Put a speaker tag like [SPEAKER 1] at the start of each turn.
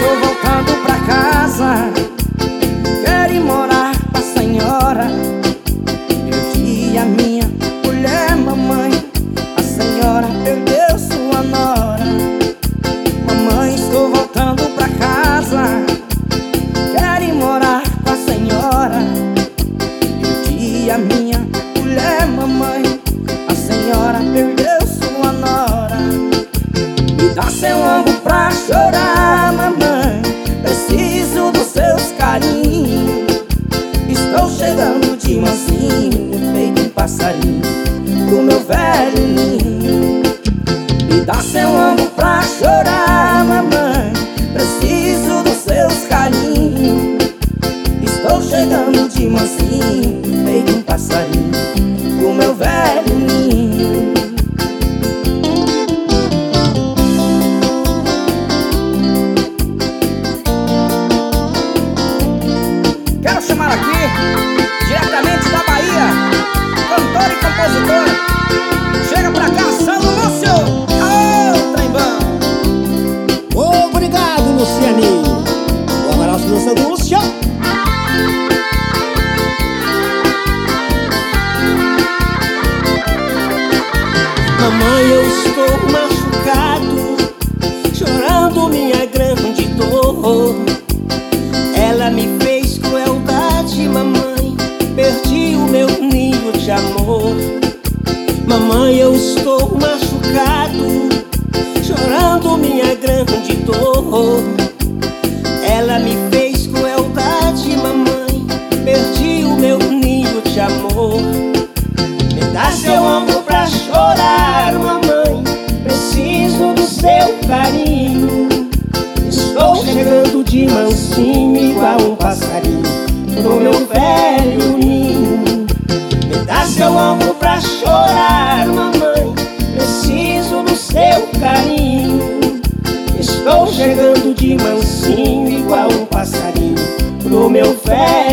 [SPEAKER 1] estou voltando pra casa. Quero ir morar com a senhora. Perdi a minha mulher, mamãe. A senhora perdeu sua nora. Mamãe, estou voltando pra casa. Quero ir morar com a senhora. Perdi a minha mulher, mamãe. A senhora perdeu sua nora. Me dá seu ombro pra chorar, mamãe. Preciso dos seus carinhos. Estou chegando de mansinho, feito um passarinho, pro meu velho ninho. Me dá seu ombro pra chorar, mamãe. Preciso dos seus carinhos. Estou chegando de mansinho, feito um passarinho, pro meu velho ninho. Quero chamar aqui, diretamente da Bahia, cantor e compositor. Chega pra cá, Sandro Lúcio. Ô, trembão.
[SPEAKER 2] Obrigado, Lucianinho. Um abraço do Sandro Lúcio. Mamãe, eu estou machucado, chorando minha grande dor. Ela me fez crueldade, mamãe. Perdi o meu ninho de amor. Mamãe, eu estou machucado, chorando minha grande dor. Ela me fez crueldade, mamãe. Perdi o meu ninho de amor. Me dá seu ombro pra chorar, mamãe. Preciso do seu carinho. Estou chegando de mansinho, igual um passarinho, pro meu velho ninho. Me dá seu ombro pra chorar, mamãe. Preciso do seu carinho. Estou chegando de mansinho, igual um passarinho, pro meu velho